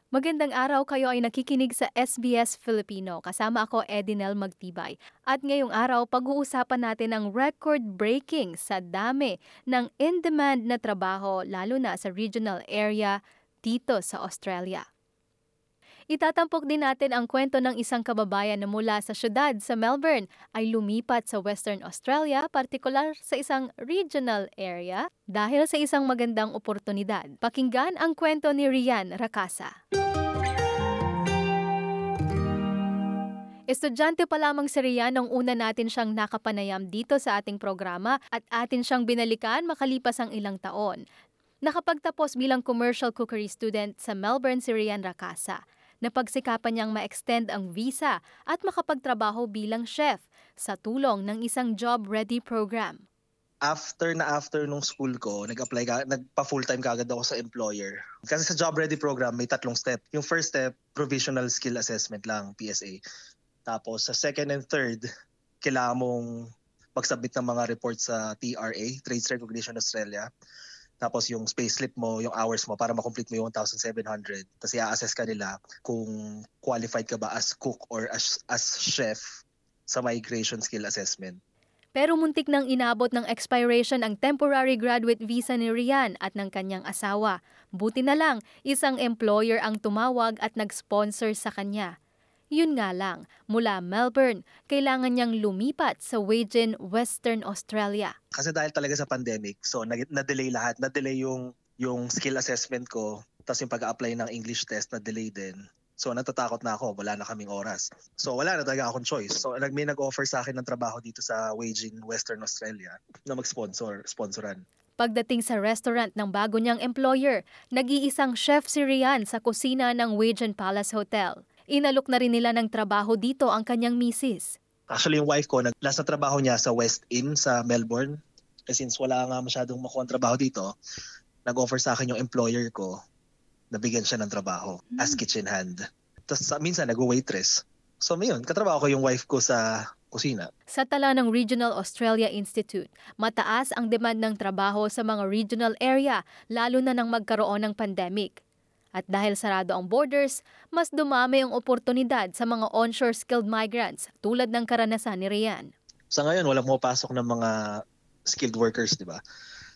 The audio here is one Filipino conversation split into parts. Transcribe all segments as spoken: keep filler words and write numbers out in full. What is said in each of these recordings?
Magandang araw, kayo ay nakikinig sa S B S Filipino. Kasama ako, Edinel Magtibay. At ngayong araw, pag-uusapan natin ang record-breaking sa dami ng in-demand na trabaho, lalo na sa regional area dito sa Australia. Itatampok din natin ang kwento ng isang kababayan na mula sa syudad sa Melbourne ay lumipat sa Western Australia, partikular sa isang regional area dahil sa isang magandang oportunidad. Pakinggan ang kwento ni Rian Racasa. Estudyante pa lamang si Rian nung una natin siyang nakapanayam dito sa ating programa at atin siyang binalikan makalipas ang ilang taon. Nakapagtapos bilang commercial cookery student sa Melbourne si Rian Racasa. Napagsikapan niyang ma-extend ang visa at makapagtrabaho bilang chef sa tulong ng isang job-ready program. After na after nung school ko, nag-apply ka, nagpa-full-time kaagad ako sa employer. Kasi sa job-ready program, may tatlong step. Yung first step, provisional skill assessment lang, P S A. Tapos sa second and third, kailangan mong mag-submit ng mga reports sa T R A, Trades Recognition Australia. Tapos yung payslip mo, yung hours mo para makomplete mo yung one thousand seven hundred. Tapos i-assess ka nila kung qualified ka ba as cook or as, as chef sa migration skill assessment. Pero muntik nang inabot ng expiration ang temporary graduate visa ni Rian at ng kanyang asawa. Buti na lang, isang employer ang tumawag at nag-sponsor sa kanya. Yun nga lang, mula Melbourne, kailangan niyang lumipat sa Wagen, Western Australia. Kasi dahil talaga sa pandemic, so na-delay lahat. Na-delay yung, yung skill assessment ko, tapos yung pag-apply ng English test, na-delay din. So natatakot na ako, wala na kaming oras. So wala na talaga akong choice. So may nag-offer sa akin ng trabaho dito sa Wagen, Western Australia na mag-sponsor, sponsoran. Pagdating sa restaurant ng bago niyang employer, nag-iisang chef si Rian sa kusina ng Wagen Palace Hotel. Inalok na rin nila ng trabaho dito ang kanyang misis. Actually, yung wife ko, nag last na trabaho niya sa West Inn sa Melbourne. Eh, since wala nga masyadong makuha ang trabaho dito, nag-offer sa akin yung employer ko, nabigyan siya ng trabaho hmm. as kitchen hand. Tapos minsan nag-waitress. So, mayon, katrabaho ko yung wife ko sa kusina. Sa tala ng Regional Australia Institute, mataas ang demand ng trabaho sa mga regional area, lalo na nang magkaroon ng pandemic. At dahil sarado ang borders, mas dumami ang oportunidad sa mga onshore skilled migrants tulad ng karanasan ni Rian. Sa ngayon, walang pumapasok ng mga skilled workers, di ba?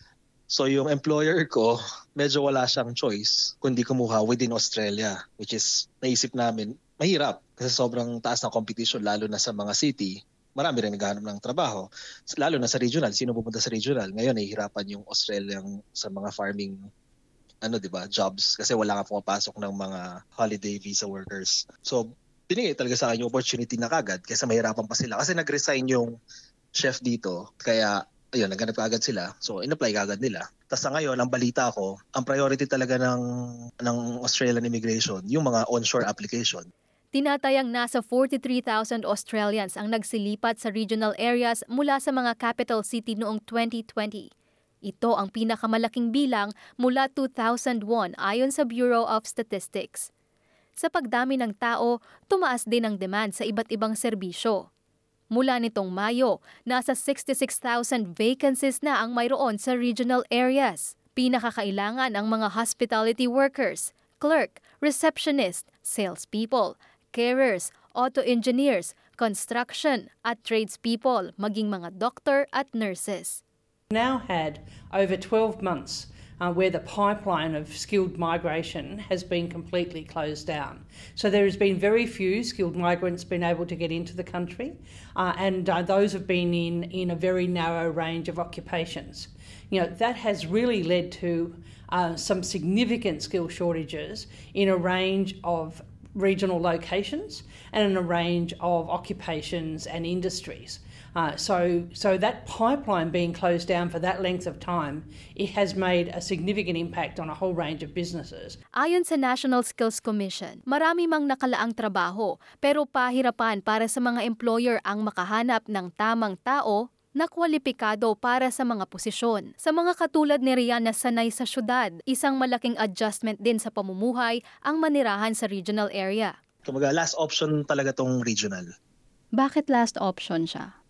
So yung employer ko, medyo wala siyang choice kundi kumuha within Australia, which is naisip namin, mahirap kasi sobrang taas ng competition lalo na sa mga city. Marami rin naghahanap ng trabaho, lalo na sa regional. Sino pupunta sa regional? Ngayon, nahihirapan yung Australian sa mga farming ano, di ba, jobs kasi wala nga pumapasok ng mga holiday visa workers. So, binigay talaga sa akin yung opportunity na kagad kasi mahirapan pa sila. Kasi nag-resign yung chef dito, kaya ayun, naghanap agad sila. So, in-apply agad nila. Tapos sa ngayon, ang balita ko, ang priority talaga ng, ng Australian immigration, yung mga onshore application. Tinatayang nasa forty-three thousand Australians ang nagsilipat sa regional areas mula sa mga capital city noong twenty twenty. Ito ang pinakamalaking bilang mula two thousand one ayon sa Bureau of Statistics. Sa pagdami ng tao, tumaas din ang demand sa iba't ibang serbisyo. Mula nitong Mayo, nasa sixty-six thousand vacancies na ang mayroon sa regional areas. Pinakakailangan ang mga hospitality workers, clerk, receptionist, salespeople, carers, auto engineers, construction at tradespeople, maging mga doctor at nurses. Now had over twelve months uh, where the pipeline of skilled migration has been completely closed down. So there has been very few skilled migrants been able to get into the country uh, and uh, those have been in, in a very narrow range of occupations. You know, that has really led to uh, some significant skill shortages in a range of regional locations and in a range of occupations and industries. Uh, so, so that pipeline being closed down for that length of time, it has made a significant impact on a whole range of businesses. Ayon sa National Skills Commission, marami mang nakalaang trabaho pero pahirapan para sa mga employer ang makahanap ng tamang tao na kwalipikado para sa mga posisyon. Sa mga katulad ni Rian na sanay sa syudad, isang malaking adjustment din sa pamumuhay ang manirahan sa regional area. Kumaga, last option talaga tong regional. Bakit last option siya?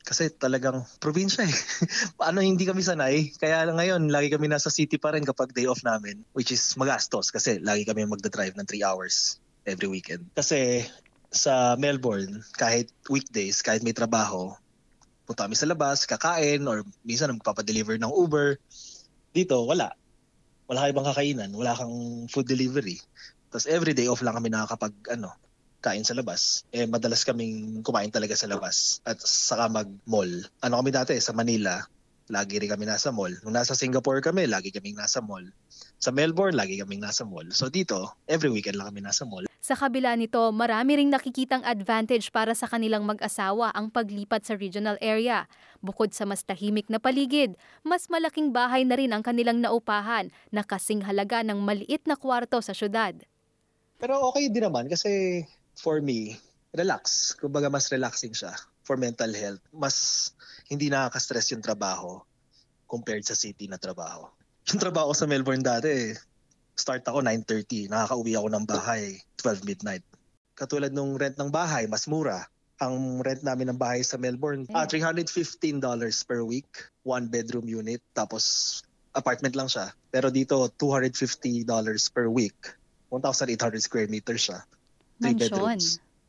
Kasi talagang probinsya eh. Paano hindi kami sanay? Kaya ngayon, lagi kami nasa city pa rin kapag day off namin, which is magastos kasi lagi kami magdadrive ng three hours every weekend. Kasi sa Melbourne, kahit weekdays, kahit may trabaho, punta kami sa labas, kakain, or minsan magpapadeliver ng Uber. Dito, wala. Wala kang ibang kakainan, wala kang food delivery. Tapos every day off lang kami nakakapag, ano, kain sa labas. Eh, madalas kaming kumain talaga sa labas at saka mag-mall. Ano kami dati, sa Manila, lagi rin kami nasa mall. Nung nasa Singapore kami, lagi kaming nasa mall. Sa Melbourne, lagi kaming nasa mall. So dito, every weekend lang kami nasa mall. Sa kabila nito, marami ring nakikitang advantage para sa kanilang mag-asawa ang paglipat sa regional area. Bukod sa mas tahimik na paligid, mas malaking bahay na rin ang kanilang naupahan na kasing halaga ng maliit na kwarto sa syudad. Pero okay din naman kasi for me, relax. Kumbaga mas relaxing siya for mental health. Mas hindi nakaka-stress yung trabaho compared sa city na trabaho. Yung trabaho ko sa Melbourne dati, start ako nine thirty. Nakaka-uwi ako ng bahay twelve midnight. Katulad nung rent ng bahay, mas mura. Ang rent namin ng bahay sa Melbourne, ah, three hundred fifteen dollars per week. One bedroom unit. Tapos apartment lang siya. Pero dito, two hundred fifty dollars per week. one thousand eight hundred square meters siya. Three Mansion. bedrooms.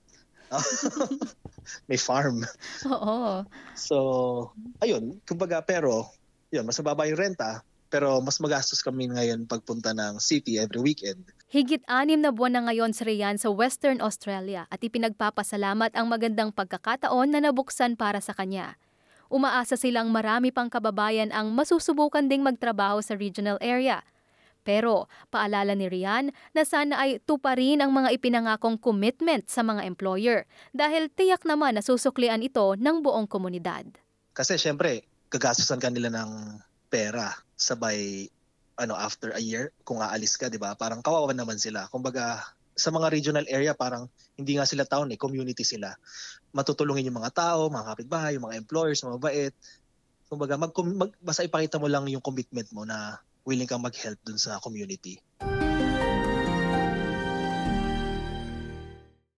May farm. Oo. So, ayun. Kumbaga, pero, yun, mas mababa yung renta. Pero mas magastos kami ngayon pagpunta ng city every weekend. Higit anim na buwan na ngayon si Rian sa Western Australia at ipinagpapasalamat ang magandang pagkakataon na nabuksan para sa kanya. Umaasa silang marami pang kababayan ang masusubukan ding magtrabaho sa regional area. Pero paalala ni Rian na sana ay tuparin ang mga ipinangakong commitment sa mga employer dahil tiyak naman na susuklian ito ng buong komunidad. Kasi syempre, gagastusan ka nila ng pera sabay ano after a year kung aalis ka, 'di ba? Parang kawawa naman sila. Kumbaga sa mga regional area parang hindi nga sila town eh, community sila. Matutulungin yung mga tao, mga kapitbahay, yung mga employers, mga mabait. Kumbaga mag, mag basta ipakita mo lang yung commitment mo na willing kang mag-help dun sa community.